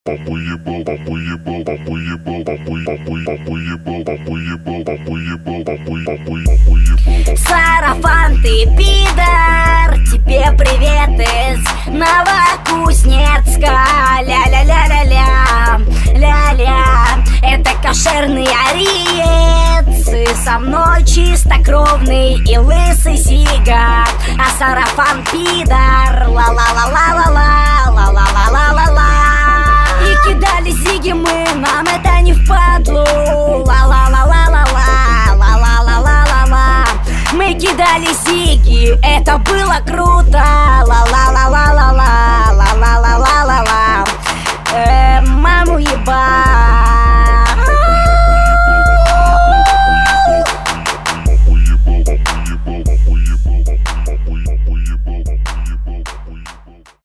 Сарафан, ты пидор, тебе привет из Новокузнецка. Ля-ля-ля-ля-ля, ля-ля. Это кошерный ариец, и со мной чистокровный и лысый сига. А Сарафан пидор, ла-ла-ла-ла-ла-ла, ла-ла-ла-ла-ла-ла. И кидали зиги мы, нам это не впадлу. Ла-ла-ла-ла-ла-ла, ла-ла-ла-ла-ла-ла. Мы кидали зиги, это было круто. Ла-ла-ла-ла-ла-ла,